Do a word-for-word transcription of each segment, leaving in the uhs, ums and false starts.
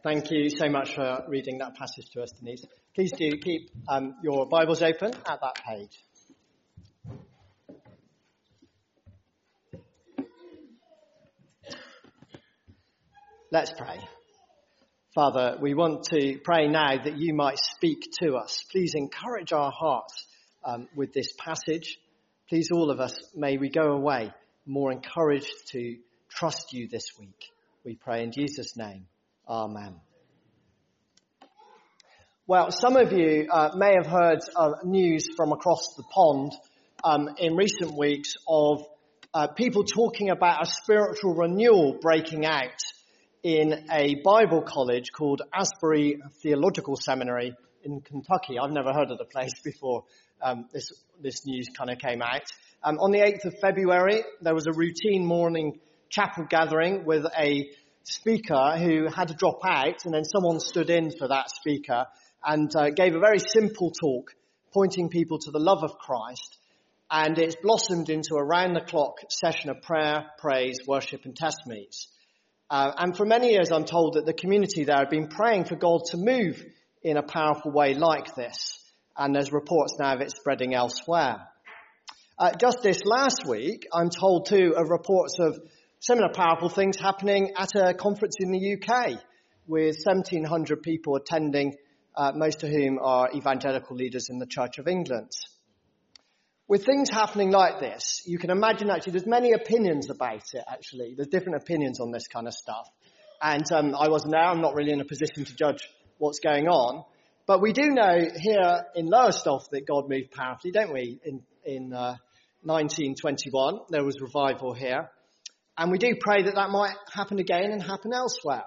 Thank you so much for reading that passage to us, Denise. Please do keep um, your Bibles open at that page. Let's pray. Father, we want to pray now that you might speak to us. Please encourage our hearts um, with this passage. Please, all of us, may we go away more encouraged to trust you this week. We pray in Jesus' name. Amen. Well, some of you uh, may have heard uh, news from across the pond um, in recent weeks of uh, people talking about a spiritual renewal breaking out in a Bible college called Asbury Theological Seminary in Kentucky. I've never heard of the place before um, this this news kind of came out. Um, on the eighth of February, there was a routine morning chapel gathering with a speaker who had to drop out, and then someone stood in for that speaker and uh, gave a very simple talk pointing people to the love of Christ. And it's blossomed into a round-the-clock session of prayer, praise, worship and testimonies. Uh, and for many years, I'm told that the community there had been praying for God to move in a powerful way like this. And there's reports now of it spreading elsewhere. Uh, just this last week, I'm told too of reports of similar powerful things happening at a conference in the U K with seventeen hundred people attending, uh, most of whom are evangelical leaders in the Church of England. With things happening like this, you can imagine actually there's many opinions about it actually. There's different opinions on this kind of stuff. And um, I wasn't there, I'm not really in a position to judge what's going on. But we do know here in Lowestoft that God moved powerfully, don't we? In, in uh, nineteen twenty-one, there was revival here. And we do pray that that might happen again and happen elsewhere.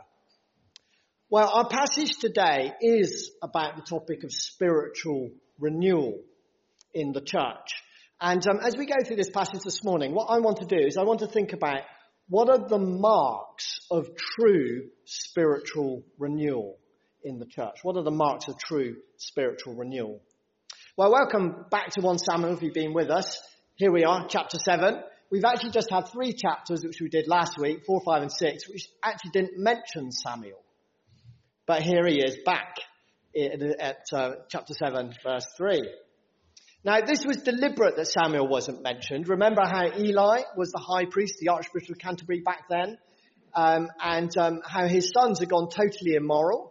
Well, our passage today is about the topic of spiritual renewal in the church. And um, as we go through this passage this morning, what I want to do is I want to think about what are the marks of true spiritual renewal in the church? What are the marks of true spiritual renewal? Well, welcome back to First Samuel if you've been with us. Here we are, chapter seven. We've actually just had three chapters, which we did last week, four, five and six, which actually didn't mention Samuel. But here he is back at uh, chapter seven, verse three. Now, this was deliberate that Samuel wasn't mentioned. Remember how Eli was the high priest, the Archbishop of Canterbury back then, um, and um, how his sons had gone totally immoral.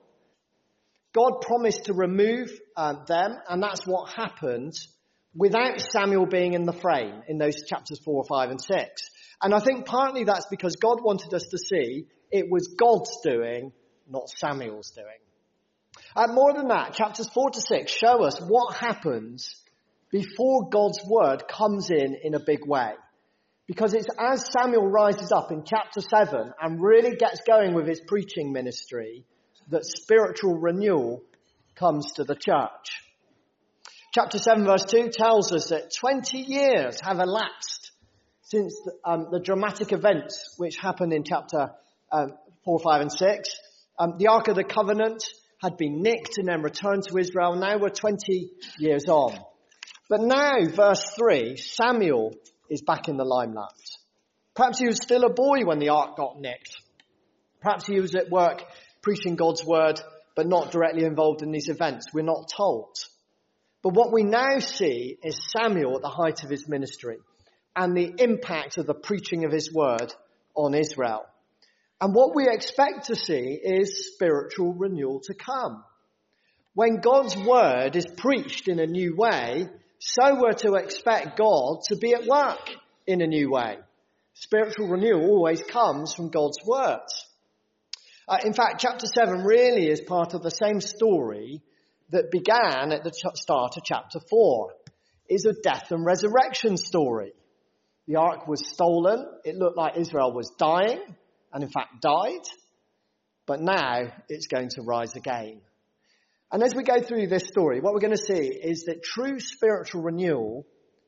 God promised to remove uh, them, and that's what happened without Samuel being in the frame in those chapters four, five and six. And I think partly that's because God wanted us to see it was God's doing, not Samuel's doing. Uh, more than that, chapters four to six show us what happens before God's word comes in in a big way. Because it's as Samuel rises up in chapter seven and really gets going with his preaching ministry that spiritual renewal comes to the church. Chapter seven verse two tells us that twenty years have elapsed since the, um, the dramatic events which happened in chapter um, four, five and six. Um, the Ark of the Covenant had been nicked and then returned to Israel. Now we're twenty years on. But now, verse three, Samuel is back in the limelight. Perhaps he was still a boy when the Ark got nicked. Perhaps he was at work preaching God's word, but not directly involved in these events. We're not told. But what we now see is Samuel at the height of his ministry and the impact of the preaching of his word on Israel. And what we expect to see is spiritual renewal to come. When God's word is preached in a new way, so we're to expect God to be at work in a new way. Spiritual renewal always comes from God's words. Uh, in fact, chapter seven really is part of the same story that began at the ch- start of chapter four. It's a death and resurrection story. The ark was stolen. It looked like Israel was dying, and in fact died. But now it's going to rise again. And as we go through this story, what we're going to see is that true spiritual renewal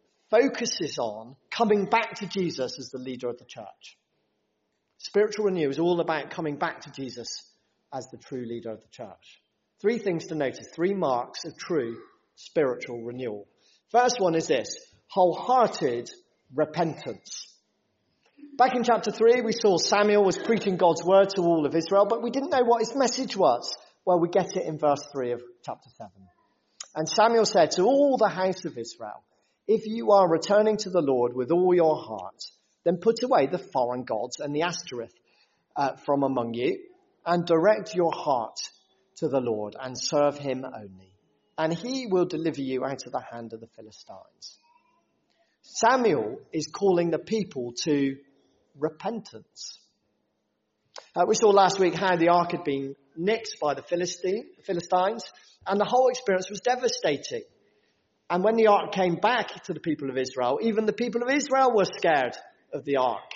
focuses on coming back to Jesus as the leader of the church. Spiritual renewal is all about coming back to Jesus as the true leader of the church. Three things to notice, three marks of true spiritual renewal. First one is this, wholehearted repentance. Back in chapter three, we saw Samuel was preaching God's word to all of Israel, but we didn't know what his message was. Well, we get it in verse three of chapter seven. And Samuel said to all the house of Israel, if you are returning to the Lord with all your heart, then put away the foreign gods and the Ashtoreth uh, from among you, and direct your heart to the Lord and serve him only. And he will deliver you out of the hand of the Philistines. Samuel is calling the people to repentance. Uh, we saw last week how the ark had been nicked by the Philistine, Philistines, and the whole experience was devastating. And when the ark came back to the people of Israel, even the people of Israel were scared of the ark.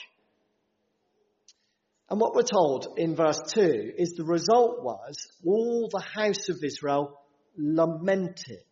And what we're told in verse two is the result was all the house of Israel lamented.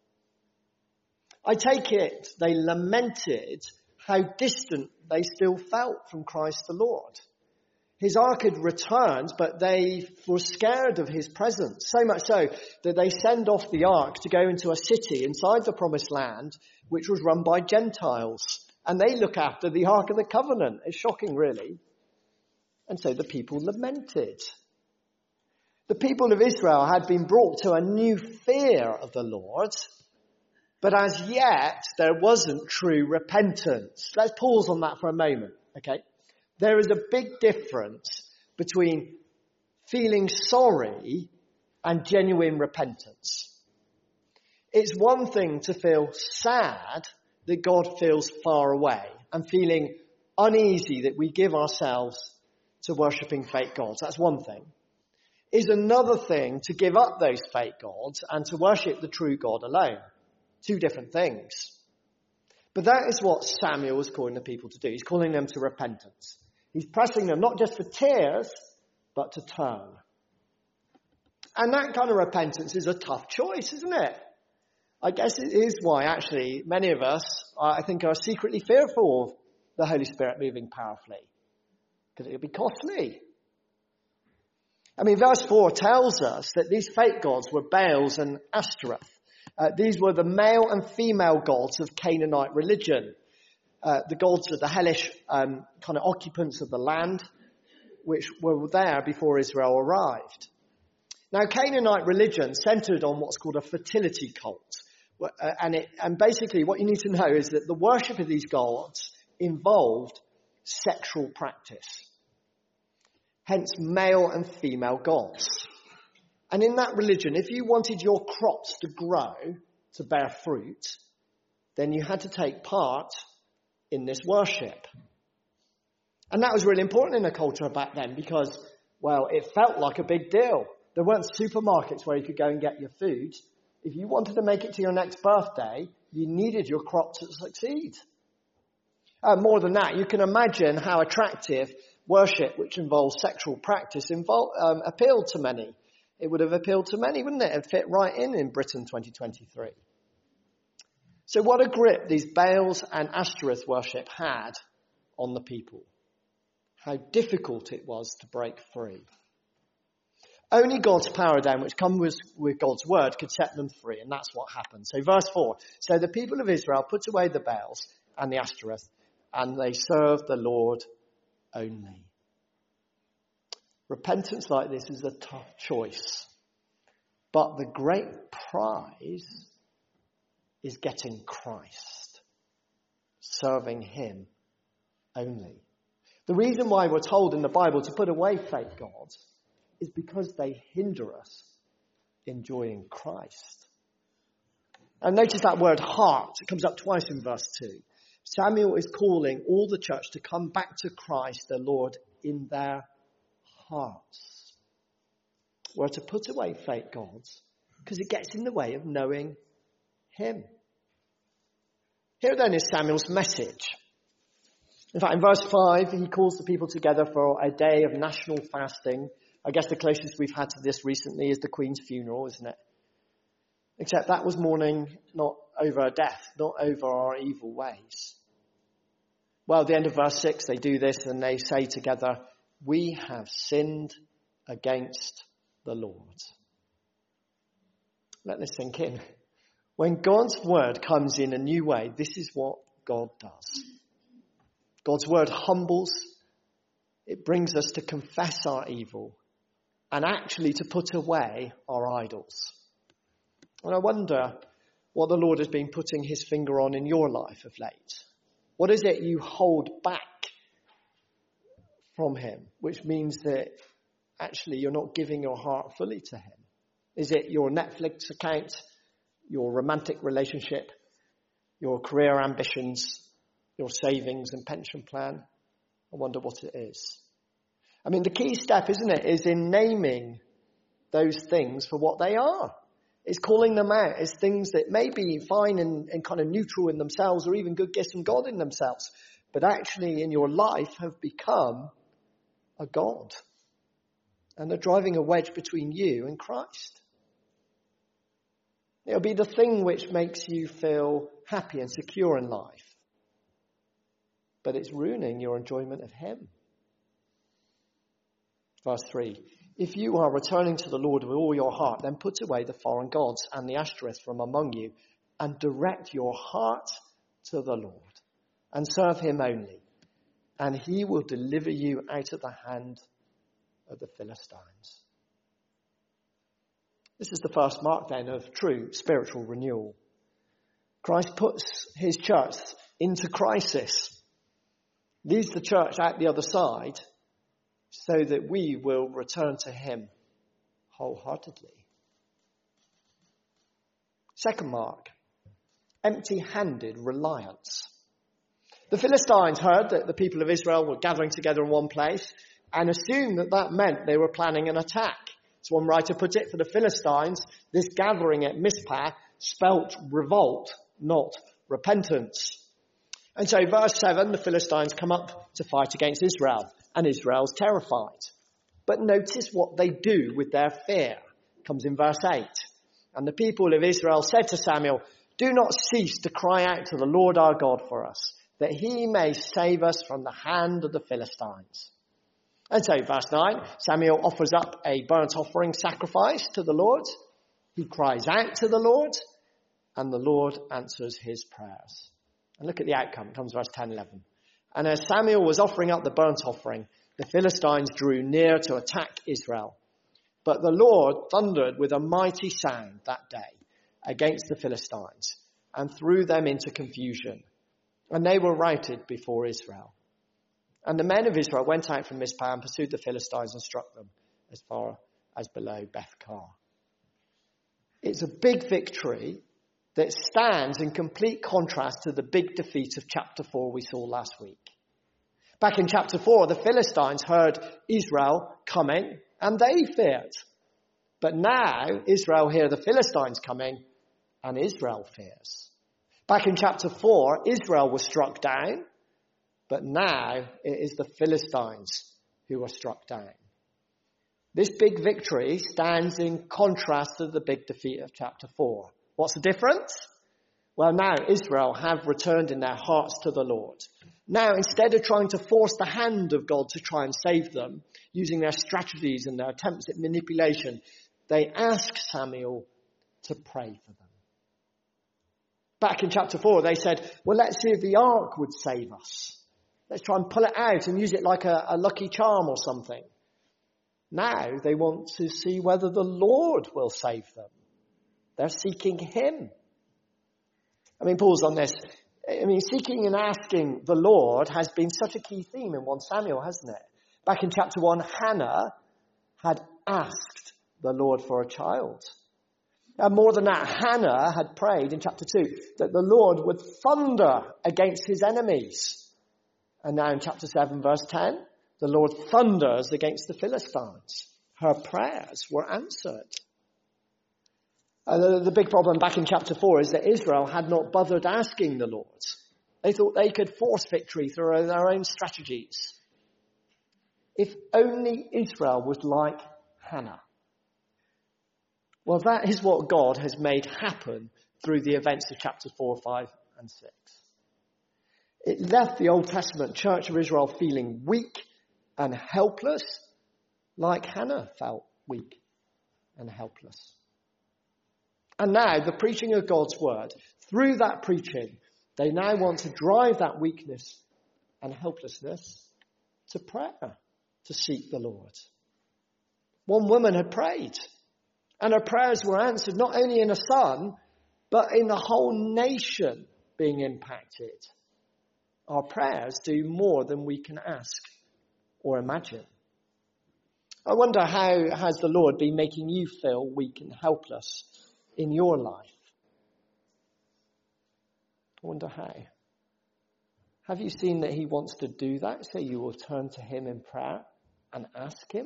I take it they lamented how distant they still felt from Christ the Lord. His ark had returned, but they were scared of his presence. So much so that they send off the ark to go into a city inside the promised land, which was run by Gentiles. And they look after the Ark of the Covenant. It's shocking, really. And so the people lamented. The people of Israel had been brought to a new fear of the Lord, but as yet there wasn't true repentance. Let's pause on that for a moment, okay? There is a big difference between feeling sorry and genuine repentance. It's one thing to feel sad that God feels far away and feeling uneasy that we give ourselves to worshipping fake gods. That's one thing. It's another thing to give up those fake gods and to worship the true God alone. Two different things. But that is what Samuel is calling the people to do. He's calling them to repentance. He's pressing them not just for tears, but to turn. And that kind of repentance is a tough choice, isn't it? I guess it is why, actually, many of us, I think, are secretly fearful of the Holy Spirit moving powerfully. Because it would be costly. I mean, verse four tells us that these fake gods were Baals and Ashtoreth. Uh, these were the male and female gods of Canaanite religion. Uh, the gods of the hellish um, kind of occupants of the land, which were there before Israel arrived. Now, Canaanite religion centered on what's called a fertility cult. Uh, and, it, and basically what you need to know is that the worship of these gods involved sexual practice. Hence, male and female gods. And in that religion, if you wanted your crops to grow, to bear fruit, then you had to take part in this worship. And that was really important in the culture back then because, well, it felt like a big deal. There weren't supermarkets where you could go and get your food. If you wanted to make it to your next birthday, you needed your crop to succeed. Uh, more than that, you can imagine how attractive worship, which involves sexual practice, invol- um, appealed to many. It would have appealed to many, wouldn't it? It fit right in in Britain twenty twenty-three. So what a grip these Baals and Ashtoreth worship had on the people. How difficult it was to break free. Only God's paradigm, which comes with God's word, could set them free, and that's what happened. So verse four, so the people of Israel put away the Baals and the Ashtoreth, and they served the Lord only. Repentance like this is a tough choice. But the great prize is getting Christ. Serving him only. The reason why we're told in the Bible to put away fake gods is because they hinder us enjoying Christ. And notice that word heart. It comes up twice in verse two. Samuel is calling all the church to come back to Christ, the Lord, in their hearts. We're to put away fake gods because it gets in the way of knowing him. Here then is Samuel's message. In fact, in verse five, he calls the people together for a day of national fasting. I guess the closest we've had to this recently is the Queen's funeral, isn't it? Except that was mourning not over death, not over our evil ways. Well, at the end of verse six, they do this and they say together, we have sinned against the Lord. Let this sink in. When God's word comes in a new way, this is what God does. God's word humbles. It brings us to confess our evil and actually to put away our idols. And I wonder what the Lord has been putting his finger on in your life of late. What is it you hold back from him, which means that actually you're not giving your heart fully to him? Is it your Netflix account, your romantic relationship, your career ambitions, your savings and pension plan? I wonder what it is. I mean, the key step, isn't it, is in naming those things for what they are. It's calling them out as things that may be fine and, and kind of neutral in themselves, or even good gifts from God in themselves, but actually in your life have become a god. And they're driving a wedge between you and Christ. It'll be the thing which makes you feel happy and secure in life, but it's ruining your enjoyment of him. Verse three, if you are returning to the Lord with all your heart, then put away the foreign gods and the Ashtoreth from among you, and direct your heart to the Lord, and serve him only, and he will deliver you out of the hand of the Philistines. This is the first mark then of true spiritual renewal. Christ puts his church into crisis, leads the church out the other side, so that we will return to him wholeheartedly. Second mark, empty-handed reliance. The Philistines heard that the people of Israel were gathering together in one place and assumed that that meant they were planning an attack. As one writer put it, for the Philistines, this gathering at Mizpah spelt revolt, not repentance. And so verse seven, the Philistines come up to fight against Israel, and Israel's terrified. But notice what they do with their fear. It comes in verse eight. And the people of Israel said to Samuel, do not cease to cry out to the Lord our God for us, that he may save us from the hand of the Philistines. And so verse nine, Samuel offers up a burnt offering sacrifice to the Lord. He cries out to the Lord, and the Lord answers his prayers. And look at the outcome. It comes verse ten, eleven. And as Samuel was offering up the burnt offering, the Philistines drew near to attack Israel. But the Lord thundered with a mighty sound that day against the Philistines and threw them into confusion. And they were routed before Israel. And the men of Israel went out from Mizpah and pursued the Philistines and struck them as far as below Beth-kar. It's a big victory that stands in complete contrast to the big defeat of chapter four we saw last week. Back in chapter four, the Philistines heard Israel coming and they feared. But now Israel hear the Philistines coming and Israel fears. Back in chapter four, Israel was struck down, but now it is the Philistines who are struck down. This big victory stands in contrast to the big defeat of chapter four. What's the difference? Well, now Israel have returned in their hearts to the Lord. Now, instead of trying to force the hand of God to try and save them, using their strategies and their attempts at manipulation, they ask Samuel to pray for them. Back in chapter four, they said, well, let's see if the ark would save us. Let's try and pull it out and use it like a, a lucky charm or something. Now they want to see whether the Lord will save them. They're seeking him. I mean, pause on this. I mean, seeking and asking the Lord has been such a key theme in First Samuel, hasn't it? Back in chapter one, Hannah had asked the Lord for a child. And more than that, Hannah had prayed in chapter two that the Lord would thunder against his enemies. And now in chapter seven, verse ten, the Lord thunders against the Philistines. Her prayers were answered. Uh, the, the big problem back in chapter four is that Israel had not bothered asking the Lord. They thought they could force victory through their own strategies. If only Israel was like Hannah. Well, that is what God has made happen through the events of chapters four, five, and six. It left the Old Testament church of Israel feeling weak and helpless, like Hannah felt weak and helpless. And now, the preaching of God's word, through that preaching, they now want to drive that weakness and helplessness to prayer, to seek the Lord. One woman had prayed, and her prayers were answered not only in her son, but in the whole nation being impacted. Our prayers do more than we can ask or imagine. I wonder, how has the Lord been making you feel weak and helpless in your life? I wonder how. Have you seen that he wants to do that, so you will turn to him in prayer and ask him?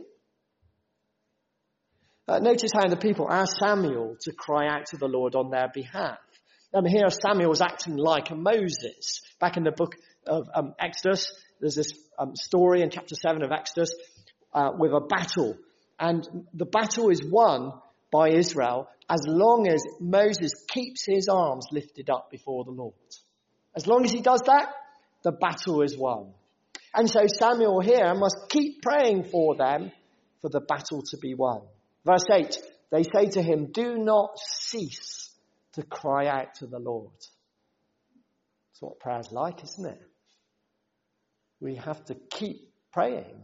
Uh, notice how the people asked Samuel to cry out to the Lord on their behalf. Um, here Samuel was acting like a Moses. Back in the book of um, Exodus, there's this um, story in chapter seven of Exodus uh, with a battle. And the battle is won by Israel as long as Moses keeps his arms lifted up before the Lord. As long as he does that, the battle is won. And so Samuel here must keep praying for them for the battle to be won. Verse eight, they say to him, do not cease to cry out to the Lord. That's what prayer's like, isn't it? We have to keep praying.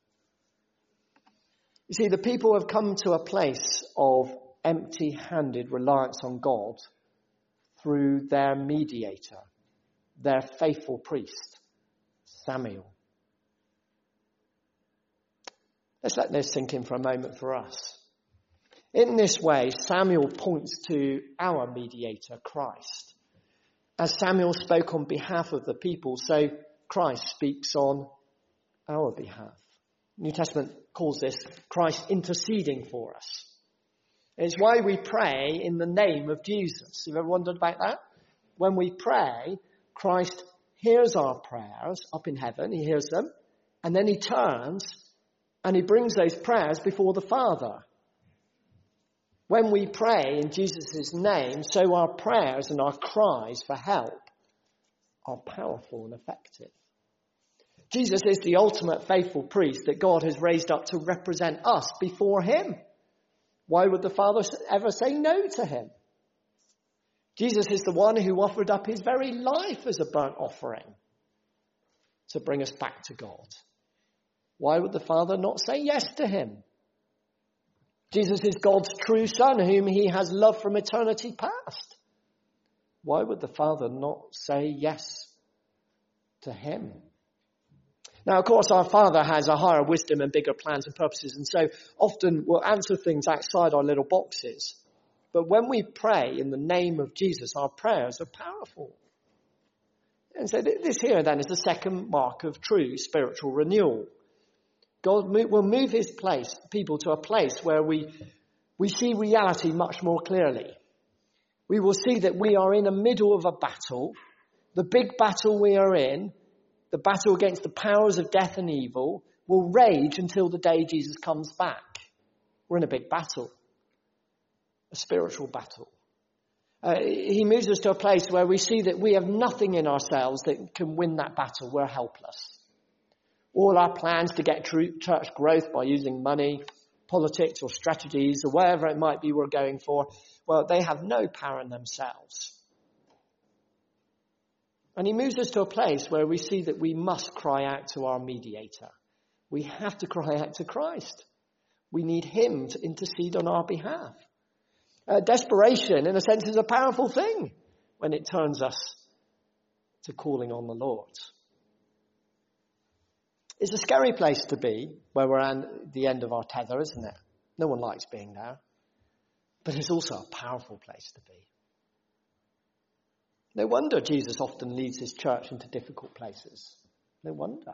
You see, the people have come to a place of empty-handed reliance on God through their mediator, their faithful priest, Samuel. Let's let this sink in for a moment for us. In this way, Samuel points to our mediator, Christ. As Samuel spoke on behalf of the people, so Christ speaks on our behalf. New Testament calls this Christ interceding for us. It's why we pray in the name of Jesus. Have you ever wondered about that? When we pray, Christ hears our prayers up in heaven. He hears them. And then he turns and he brings those prayers before the Father. When we pray in Jesus' name, so our prayers and our cries for help are powerful and effective. Jesus is the ultimate faithful priest that God has raised up to represent us before him. Why would the Father ever say no to him? Jesus is the one who offered up his very life as a burnt offering to bring us back to God. Why would the Father not say yes to him? Jesus is God's true Son, whom he has loved from eternity past. Why would the Father not say yes to him? Now, of course, our Father has a higher wisdom and bigger plans and purposes, and so often we'll answer things outside our little boxes. But when we pray in the name of Jesus, our prayers are powerful. And so this here then is the second mark of true spiritual renewal. God will move his place, people to a place where we, we see reality much more clearly. We will see that we are in the middle of a battle. The big battle we are in, the battle against the powers of death and evil, will rage until the day Jesus comes back. We're in a big battle, a spiritual battle. Uh, he moves us to a place where we see that we have nothing in ourselves that can win that battle. We're helpless. All our plans to get church growth by using money, politics or strategies or whatever it might be we're going for, well, they have no power in themselves. And he moves us to a place where we see that we must cry out to our mediator. We have to cry out to Christ. We need him to intercede on our behalf. Uh, desperation, in a sense, is a powerful thing when it turns us to calling on the Lord. It's a scary place to be where we're at the end of our tether, isn't it? No one likes being there. But it's also a powerful place to be. No wonder Jesus often leads his church into difficult places. No wonder.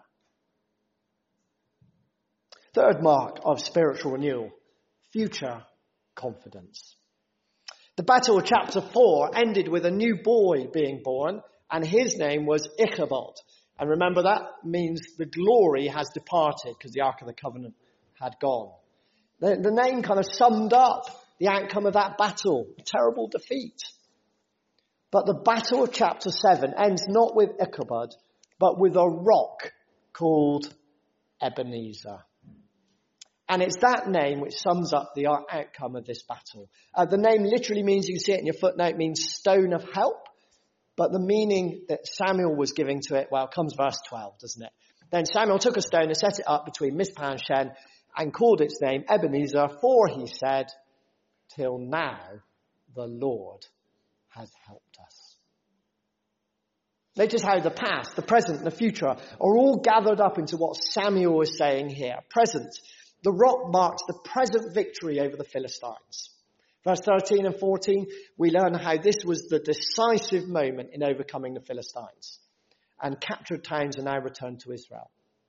Third mark of spiritual renewal, future confidence. The battle of chapter four ended with a new boy being born, and his name was Ichabod. And remember, that means the glory has departed because the Ark of the Covenant had gone. The, the name kind of summed up the outcome of that battle, a terrible defeat. But the battle of chapter seven ends not with Ichabod, but with a rock called Ebenezer. And it's that name which sums up the outcome of this battle. Uh, the name literally means, you can see it in your footnote, means stone of help. But the meaning that Samuel was giving to it, well, comes verse twelve, doesn't it? Then Samuel took a stone and set it up between Mizpah and Shen and called its name Ebenezer, for he said, till now the Lord has helped us. Notice how the past, the present, and the future are all gathered up into what Samuel is saying here. Present. The rock marks the present victory over the Philistines. Verse thirteen and fourteen, we learn how this was the decisive moment in overcoming the Philistines. And captured towns are now returned to Israel.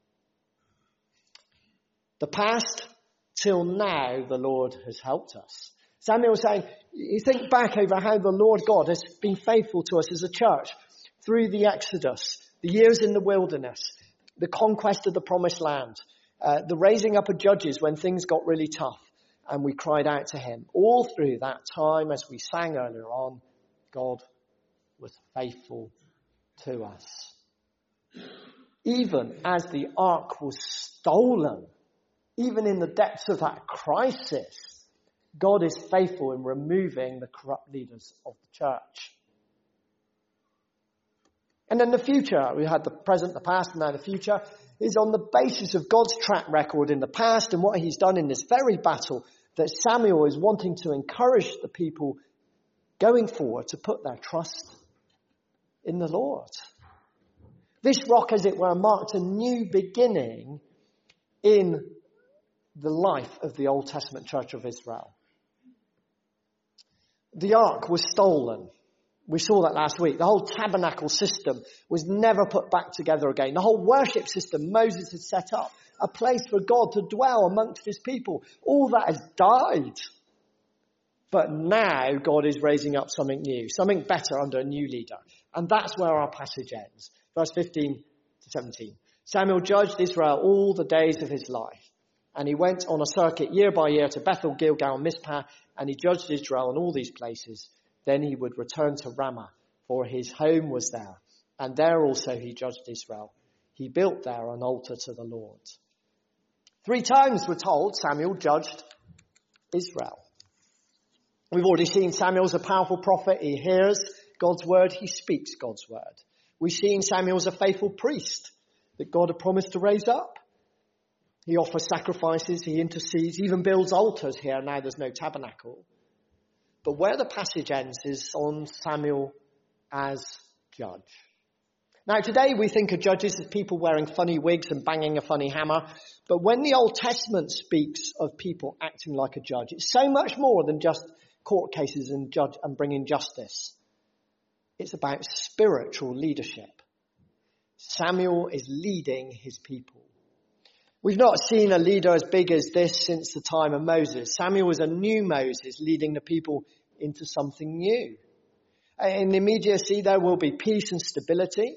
The past, till now the Lord has helped us. Samuel is saying, you think back over how the Lord God has been faithful to us as a church through the Exodus, the years in the wilderness, the conquest of the promised land, uh, the raising up of judges when things got really tough and we cried out to him. All through that time, as we sang earlier on, God was faithful to us. Even as the ark was stolen, even in the depths of that crisis, God is faithful in removing the corrupt leaders of the church. And then the future, we had the present, the past, and now the future, is on the basis of God's track record in the past and what he's done in this very battle that Samuel is wanting to encourage the people going forward to put their trust in the Lord. This rock, as it were, marked a new beginning in the life of the Old Testament Church of Israel. The ark was stolen. We saw that last week. The whole tabernacle system was never put back together again. The whole worship system Moses had set up, a place for God to dwell amongst his people, all that has died. But now God is raising up something new, something better under a new leader. And that's where our passage ends. Verse fifteen to seventeen. Samuel judged Israel all the days of his life. And he went on a circuit year by year to Bethel, Gilgal, and Mizpah, and he judged Israel in all these places. Then he would return to Ramah, for his home was there. And there also he judged Israel. He built there an altar to the Lord. Three times we're told Samuel judged Israel. We've already seen Samuel's a powerful prophet. He hears God's word. He speaks God's word. We've seen Samuel's a faithful priest that God had promised to raise up. He offers sacrifices, he intercedes, even builds altars here. Now there's no tabernacle. But where the passage ends is on Samuel as judge. Now today we think of judges as people wearing funny wigs and banging a funny hammer. But when the Old Testament speaks of people acting like a judge, it's so much more than just court cases and judge and bringing justice. It's about spiritual leadership. Samuel is leading his people. We've not seen a leader as big as this since the time of Moses. Samuel was a new Moses leading the people into something new. In the immediacy, there will be peace and stability,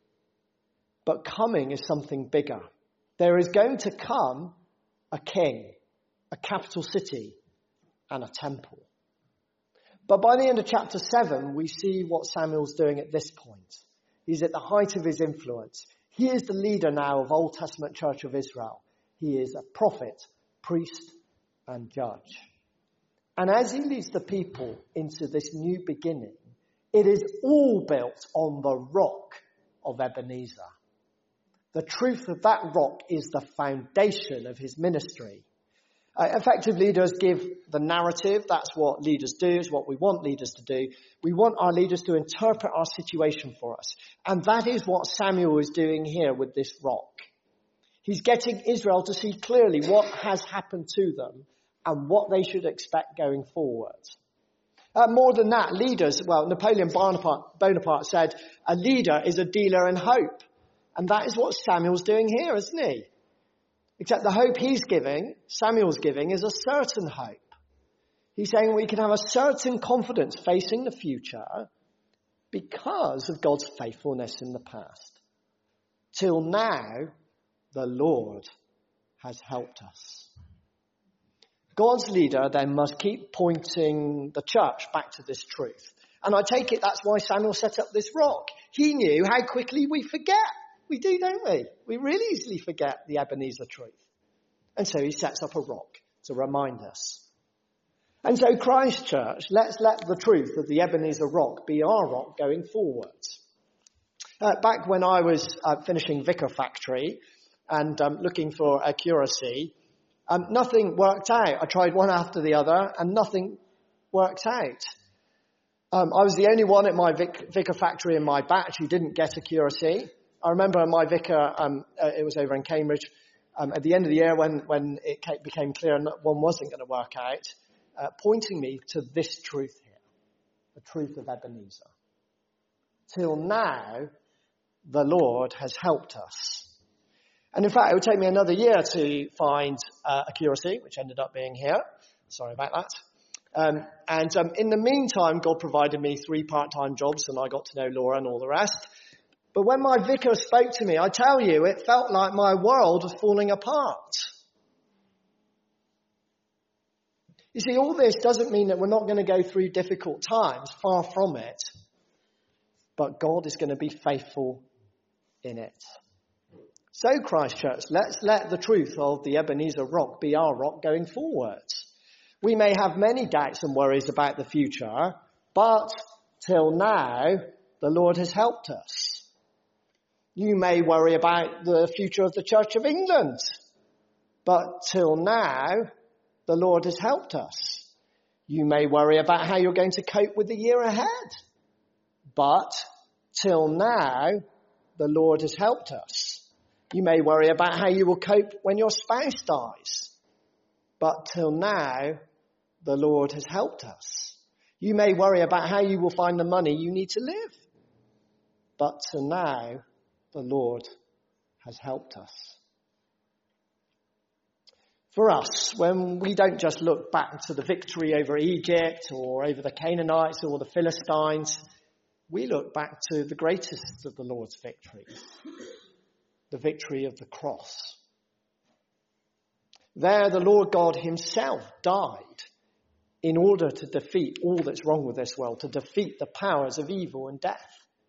but coming is something bigger. There is going to come a king, a capital city, and a temple. But by the end of chapter seven, we see what Samuel's doing at this point. He's at the height of his influence. He is the leader now of Old Testament Church of Israel. He is a prophet, priest, and judge. And as he leads the people into this new beginning, it is all built on the rock of Ebenezer. The truth of that rock is the foundation of his ministry. Uh, effective leaders give the narrative. That's what leaders do. It's what we want leaders to do. We want our leaders to interpret our situation for us. And that is what Samuel is doing here with this rock. He's getting Israel to see clearly what has happened to them and what they should expect going forward. Uh, more than that, leaders, well, Napoleon Bonaparte, Bonaparte said, a leader is a dealer in hope. And that is what Samuel's doing here, isn't he? Except the hope he's giving, Samuel's giving, is a certain hope. He's saying we can have a certain confidence facing the future because of God's faithfulness in the past. Till now, the Lord has helped us. God's leader then must keep pointing the church back to this truth. And I take it that's why Samuel set up this rock. He knew how quickly we forget. We do, don't we? We really easily forget the Ebenezer truth. And so he sets up a rock to remind us. And so Christ Church, let's let the truth of the Ebenezer Rock be our rock going forwards. Uh, back when I was uh, finishing Vicar Factory and um, looking for a curacy, um, nothing worked out. I tried one after the other and nothing worked out. Um, I was the only one at my vic- Vicar Factory in my batch who didn't get a curacy. I remember my vicar, um, uh, it was over in Cambridge, um, at the end of the year when, when it came, became clear one wasn't going to work out, uh, pointing me to this truth here, the truth of Ebenezer. Till now, the Lord has helped us. And in fact, it would take me another year to find uh, a curacy, which ended up being here. Sorry about that. Um, and um, in the meantime, God provided me three part-time jobs, and I got to know Laura and all the rest. But when my vicar spoke to me, I tell you, it felt like my world was falling apart. You see, all this doesn't mean that we're not going to go through difficult times, far from it. But God is going to be faithful in it. So, Christ Church, let's let the truth of the Ebenezer Rock be our rock going forwards. We may have many doubts and worries about the future, but till now, the Lord has helped us. You may worry about the future of the Church of England, but till now, the Lord has helped us. You may worry about how you're going to cope with the year ahead, but till now, the Lord has helped us. You may worry about how you will cope when your spouse dies, but till now, the Lord has helped us. You may worry about how you will find the money you need to live, but till now, the Lord has helped us. For us, when we don't just look back to the victory over Egypt or over the Canaanites or the Philistines, we look back to the greatest of the Lord's victories, the victory of the cross. There, the Lord God himself died in order to defeat all that's wrong with this world, to defeat the powers of evil and death.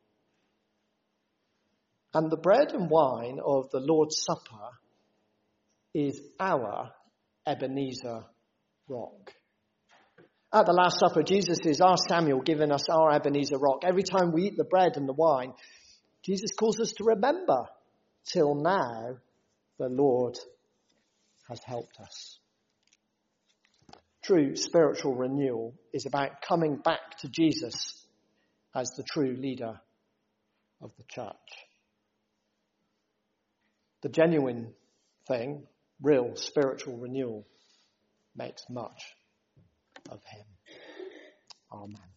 And the bread and wine of the Lord's Supper is our Ebenezer Rock. At the Last Supper, Jesus is our Samuel, giving us our Ebenezer Rock. Every time we eat the bread and the wine, Jesus calls us to remember, till now, the Lord has helped us. True spiritual renewal is about coming back to Jesus as the true leader of the church. The genuine thing, real spiritual renewal, makes much of him. Amen.